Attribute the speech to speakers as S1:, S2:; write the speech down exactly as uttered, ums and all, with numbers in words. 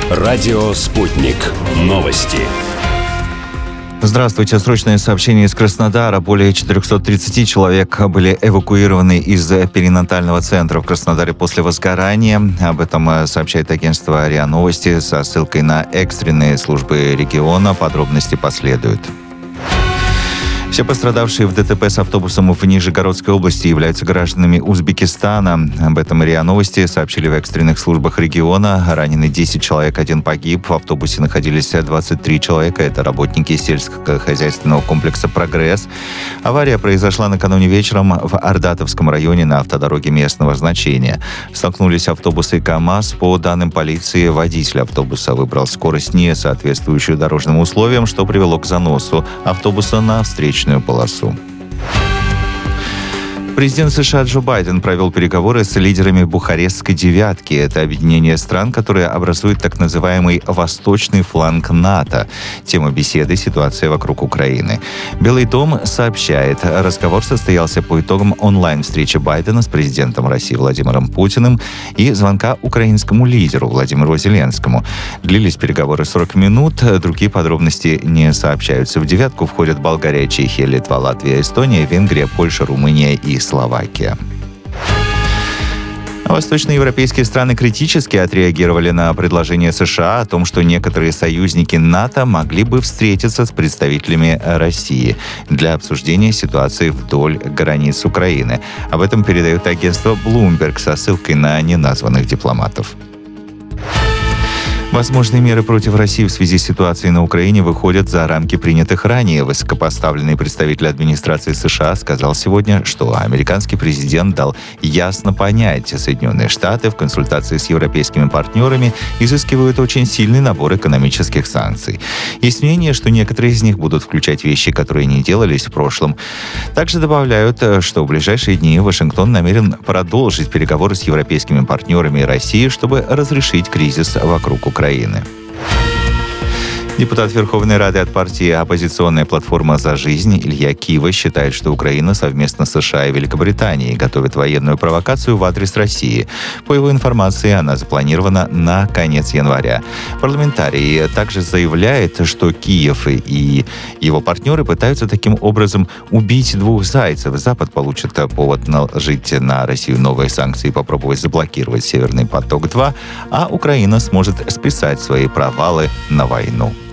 S1: Радио «Спутник». Новости.
S2: Здравствуйте. Срочное сообщение из Краснодара. Более четыреста тридцать человек были эвакуированы из перинатального центра в Краснодаре после возгорания. Об этом сообщает агентство РИА Новости со ссылкой на экстренные службы региона. Подробности последуют. Все пострадавшие в ДТП с автобусом в Нижегородской области являются гражданами Узбекистана. Об этом РИА Новости сообщили в экстренных службах региона. Ранены десять человек, один погиб. В автобусе находились двадцать три человека. Это работники сельскохозяйственного комплекса «Прогресс». Авария произошла накануне вечером в Ардатовском районе на автодороге местного значения. Столкнулись автобусы и КАМАЗ. По данным полиции, водитель автобуса выбрал скорость, не соответствующую дорожным условиям, что привело к заносу автобуса на встречную полосу. Президент США Джо Байден провел переговоры с лидерами Бухарестской девятки. Это объединение стран, которые образуют так называемый «восточный фланг НАТО». Тема беседы – ситуация вокруг Украины. Белый дом сообщает, разговор состоялся по итогам онлайн-встречи Байдена с президентом России Владимиром Путиным и звонка украинскому лидеру Владимиру Зеленскому. Длились переговоры сорок минут, другие подробности не сообщаются. В девятку входят Болгария, Чехия, Литва, Латвия, Эстония, Венгрия, Польша, Румыния и Словакия. Восточноевропейские страны критически отреагировали на предложение США о том, что некоторые союзники НАТО могли бы встретиться с представителями России для обсуждения ситуации вдоль границ Украины. Об этом передает агентство Bloomberg со ссылкой на неназванных дипломатов. Возможные меры против России в связи с ситуацией на Украине выходят за рамки принятых ранее. Высокопоставленный представитель администрации США сказал сегодня, что американский президент дал ясно понять, Соединенные Штаты в консультации с европейскими партнерами изыскивают очень сильный набор экономических санкций. Есть мнение, что некоторые из них будут включать вещи, которые не делались в прошлом. Также добавляют, что в ближайшие дни Вашингтон намерен продолжить переговоры с европейскими партнерами и Россией, чтобы разрешить кризис вокруг Украины. Украины. Депутат Верховной Рады от партии «Оппозиционная платформа за жизнь» Илья Кива считает, что Украина совместно с США и Великобританией готовит военную провокацию в адрес России. По его информации, она запланирована на конец января. Парламентарий также заявляет, что Киев и его партнеры пытаются таким образом убить двух зайцев. Запад получит повод наложить на Россию новые санкции и попробовать заблокировать «Северный поток-два», а Украина сможет списать свои провалы на войну.